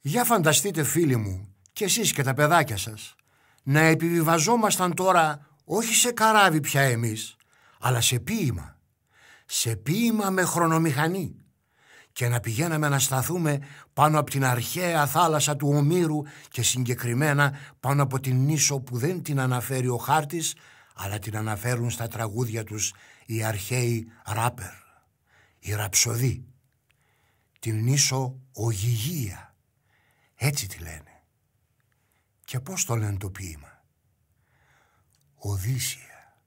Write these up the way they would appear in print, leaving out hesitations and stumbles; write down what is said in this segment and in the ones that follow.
Για φανταστείτε φίλοι μου, κι εσείς και τα παιδάκια σας, να επιβιβαζόμασταν τώρα όχι σε καράβι πια εμείς, αλλά σε ποίημα. Σε ποίημα με χρονομηχανή. Και να πηγαίναμε να σταθούμε πάνω από την αρχαία θάλασσα του Ομήρου και συγκεκριμένα πάνω από την νήσο που δεν την αναφέρει ο χάρτης, αλλά την αναφέρουν στα τραγούδια τους οι αρχαίοι ράπερ, οι ραψοδοί. Την νήσο Ογυγία, έτσι τη λένε. Και πώς το λένε το ποίημα? Οδύσσια.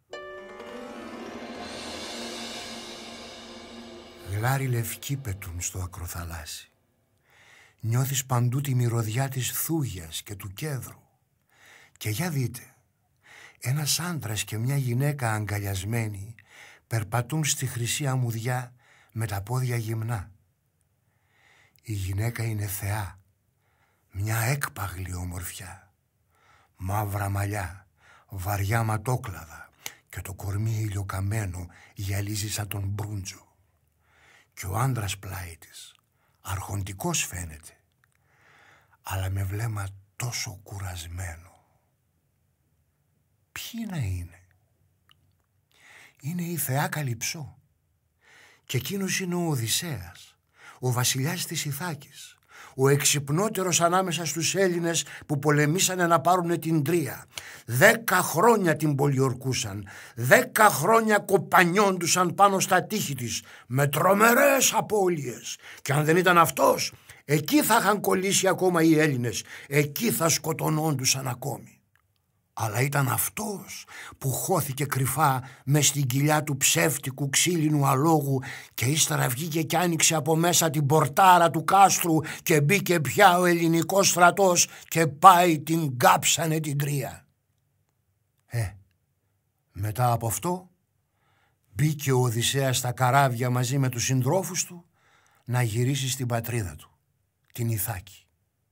Γλάρι λευκοί πετούν στο ακροθαλάσσι. Νιώθεις παντού τη μυρωδιά της θούγιας και του κέδρου. Και για δείτε, ένας άντρας και μια γυναίκα αγκαλιασμένοι περπατούν στη χρυσή αμμουδιά με τα πόδια γυμνά. Η γυναίκα είναι θεά, μια έκπαγλη ομορφιά. Μαύρα μαλλιά, βαριά ματόκλαδα και το κορμί ηλιοκαμένο γυαλίζει σαν τον μπρούντζο. Και ο άντρας πλάι της, αρχοντικός φαίνεται, αλλά με βλέμμα τόσο κουρασμένο. Ποιοι να είναι? Είναι η θεά Καλυψό. Και εκείνος είναι ο Οδυσσέας, ο βασιλιάς της Ιθάκης, ο εξυπνότερος ανάμεσα στους Έλληνες που πολεμήσανε να πάρουν την Τρία. 10 χρόνια την πολιορκούσαν, 10 χρόνια κοπανιόντουσαν πάνω στα τείχη της με τρομερές απώλειες. Και αν δεν ήταν αυτός, εκεί θα είχαν κολλήσει ακόμα οι Έλληνες, εκεί θα σκοτωνόντουσαν ακόμη. Αλλά ήταν αυτός που χώθηκε κρυφά μες στην κοιλιά του ψεύτικου ξύλινου αλόγου και ύστερα βγήκε και άνοιξε από μέσα την πορτάρα του κάστρου και μπήκε πια ο ελληνικός στρατός και πάει την κάψανε την Τρία. Μετά από αυτό μπήκε ο Οδυσσέας στα καράβια μαζί με τους συντρόφους του να γυρίσει στην πατρίδα του, την Ιθάκη.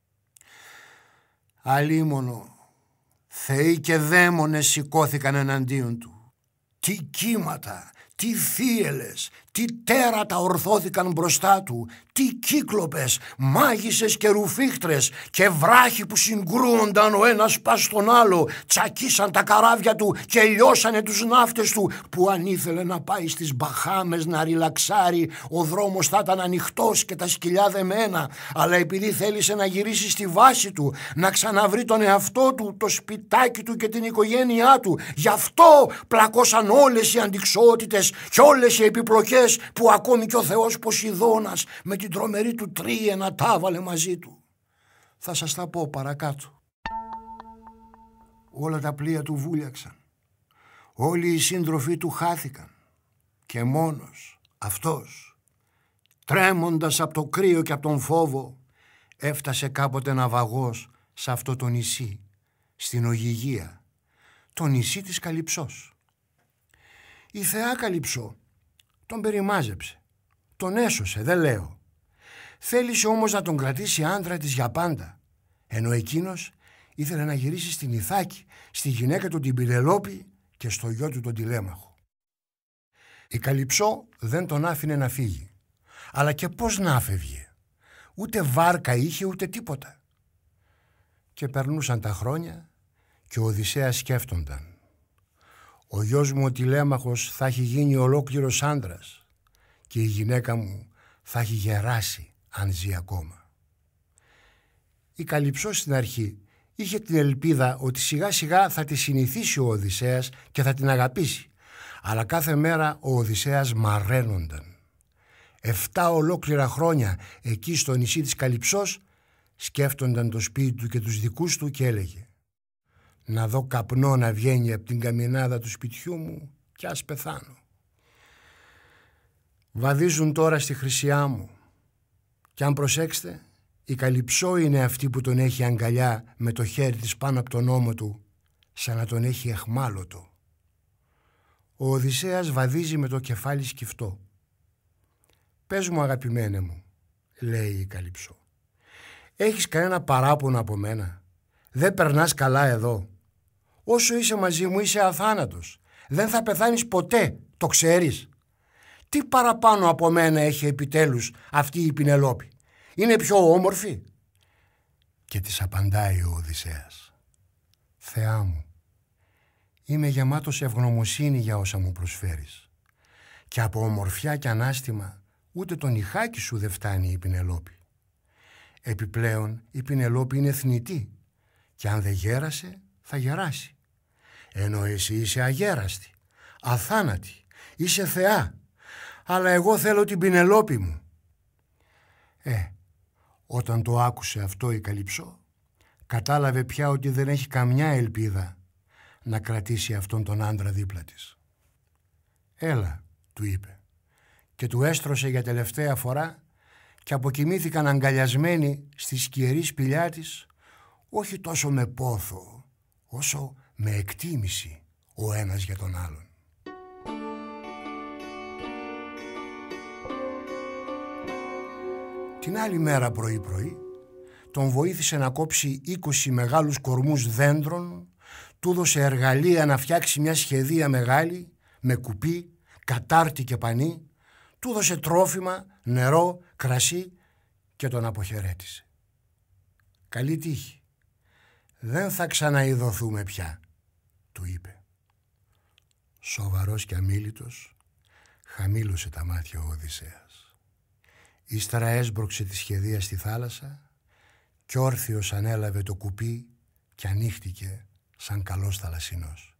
Αλίμονο, θεοί και δαίμονες σηκώθηκαν εναντίον του. Τι κύματα, τι θύελες, τι τέρατα ορθώθηκαν μπροστά του, τι κύκλοπες, μάγισσες και ρουφίχτρες και βράχοι που συγκρούονταν ο ένας πας στον άλλο, τσακίσαν τα καράβια του και λιώσανε τους ναύτες του, που αν ήθελε να πάει στις Μπαχάμες να ριλαξάρει, ο δρόμος θα ήταν ανοιχτός και τα σκυλιά δεμένα, αλλά επειδή θέλησε να γυρίσει στη βάση του, να ξαναβρει τον εαυτό του, το σπιτάκι του και την οικογένειά του, γι' αυτό πλακώσαν όλες οι αντιξότητες και όλες οι επιπλοκές που ακόμη και ο θεός Ποσειδώνας με την τρομερή του τρίαινα τα βάλε μαζί του. Θα σας τα πω παρακάτω. Όλα τα πλοία του βούλιαξαν. Όλοι οι σύντροφοι του χάθηκαν. Και μόνος αυτός, τρέμοντας από το κρύο και από τον φόβο, έφτασε κάποτε ναυαγός σε αυτό το νησί, στην Ογυγία, το νησί της Καλυψός. Η θεά Καλυψό τον περιμάζεψε, τον έσωσε, δεν λέω. Θέλησε όμως να τον κρατήσει άντρα της για πάντα, ενώ εκείνος ήθελε να γυρίσει στην Ιθάκη, στη γυναίκα του την Πηνελόπη και στο γιο του τον Τηλέμαχο. Η Καλυψό δεν τον άφηνε να φύγει, αλλά και πώς να φεύγε, ούτε βάρκα είχε ούτε τίποτα. Και περνούσαν τα χρόνια και ο Οδυσσέας σκέφτονταν. Ο γιος μου ο Τηλέμαχος θα έχει γίνει ολόκληρος άντρας και η γυναίκα μου θα έχει γεράσει αν ζει ακόμα. Η Καλυψό στην αρχή είχε την ελπίδα ότι σιγά σιγά θα τη συνηθίσει ο Οδυσσέας και θα την αγαπήσει, αλλά κάθε μέρα ο Οδυσσέας μαραίνονταν. 7 ολόκληρα χρόνια εκεί στο νησί της Καλυψός σκέφτονταν το σπίτι του και τους δικούς του και έλεγε: «Να δω καπνό να βγαίνει από την καμινάδα του σπιτιού μου κι ας πεθάνω». Βαδίζουν τώρα στη Χρυσιά μου κι αν προσέξετε, η Καλυψό είναι αυτή που τον έχει αγκαλιά με το χέρι της πάνω από τον ώμο του, σαν να τον έχει εχμάλωτο. Ο Οδυσσέας βαδίζει με το κεφάλι σκυφτό. «Πες μου αγαπημένε μου», λέει η Καλυψό, «έχεις κανένα παράπονο από μένα? Δεν περνάς καλά εδώ? Όσο είσαι μαζί μου είσαι αθάνατος. Δεν θα πεθάνεις ποτέ, το ξέρεις. Τι παραπάνω από μένα έχει επιτέλους αυτή η Πηνελόπη? Είναι πιο όμορφη? Και της απαντάει ο Οδυσσέας: «Θεά μου, είμαι γεμάτος ευγνωμοσύνη για όσα μου προσφέρεις. Και από ομορφιά και ανάστημα ούτε το νυχάκι σου δεν φτάνει η Πηνελόπη. Επιπλέον η Πηνελόπη είναι θνητή και αν δεν γέρασε θα γεράσει. Ενώ εσύ είσαι αγέραστη, αθάνατη, είσαι θεά, αλλά εγώ θέλω την Πηνελόπη μου». Όταν το άκουσε αυτό η Καλυψό, κατάλαβε πια ότι δεν έχει καμιά ελπίδα να κρατήσει αυτόν τον άντρα δίπλα της. «Έλα», του είπε, και του έστρωσε για τελευταία φορά και αποκοιμήθηκαν αγκαλιασμένοι στη σκιερή σπηλιά της, όχι τόσο με πόθο, όσο με εκτίμηση ο ένας για τον άλλον. Την άλλη μέρα πρωί-πρωί τον βοήθησε να κόψει 20 μεγάλους κορμούς δέντρων, του έδωσε εργαλεία να φτιάξει μια σχεδία μεγάλη με κουπί, κατάρτι και πανί, του έδωσε τρόφιμα, νερό, κρασί και τον αποχαιρέτησε. «Καλή τύχη, δεν θα ξαναειδωθούμε πια», του είπε. Σοβαρός και αμίλητος χαμήλωσε τα μάτια ο Οδυσσέας. Ύστερα έσπρωξε τη σχεδία στη θάλασσα κι όρθιος ανέλαβε το κουπί και ανοίχτηκε σαν καλός θαλασσινός.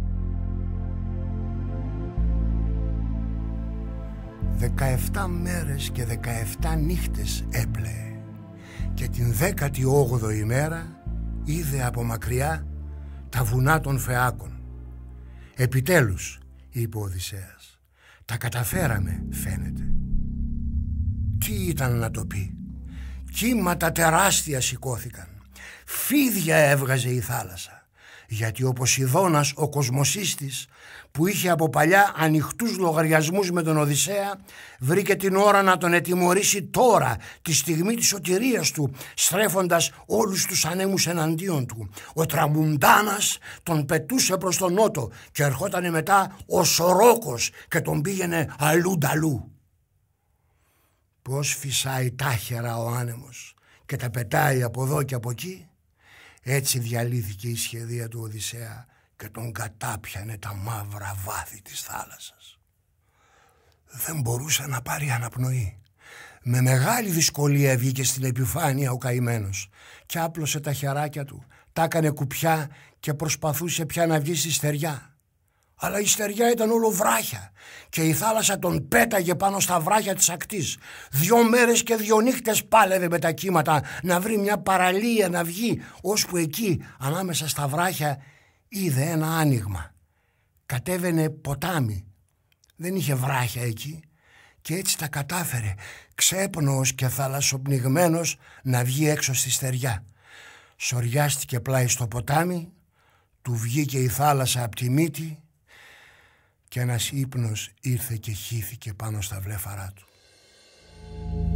17 μέρες και 17 νύχτες έπλεε και την 18η μέρα είδε από μακριά τα βουνά των Φεάκων. «Επιτέλους», είπε ο Οδυσσέας, «τα καταφέραμε, φαίνεται». Τι ήταν να το πει? Κύματα τεράστια σηκώθηκαν. Φίδια έβγαζε η θάλασσα. Γιατί ο Ποσειδώνας, ο κοσμοσύστης, που είχε από παλιά ανοιχτούς λογαριασμούς με τον Οδυσσέα, βρήκε την ώρα να τον ετιμωρήσει τώρα, τη στιγμή της σωτηρίας του, στρέφοντας όλους τους ανέμους εναντίον του. Ο Τραμουντάνας τον πετούσε προς τον νότο και ερχότανε μετά ο Σορόκος και τον πήγαινε αλλού-νταλού. Πώς φυσάει τάχερα ο άνεμος και τα πετάει από εδώ και από εκεί, έτσι διαλύθηκε η σχεδία του Οδυσσέα και τον κατάπιανε τα μαύρα βάθη της θάλασσας. Δεν μπορούσε να πάρει αναπνοή. Με μεγάλη δυσκολία βγήκε στην επιφάνεια ο καημένος και άπλωσε τα χεράκια του, τα έκανε κουπιά και προσπαθούσε πια να βγει στη στεριά. Αλλά η στεριά ήταν όλο βράχια και η θάλασσα τον πέταγε πάνω στα βράχια της ακτής. 2 μέρες και 2 νύχτες πάλευε με τα κύματα να βρει μια παραλία να βγει, ώσπου εκεί ανάμεσα στα βράχια είδε ένα άνοιγμα. Κατέβαινε ποτάμι. Δεν είχε βράχια εκεί και έτσι τα κατάφερε, ξέπνοος και θαλασσοπνιγμένος, να βγει έξω στη στεριά. Σοριάστηκε πλάι στο ποτάμι, του βγήκε η θάλασσα από τη μύτη και ένας ύπνος ήρθε και χύθηκε πάνω στα βλέφαρά του.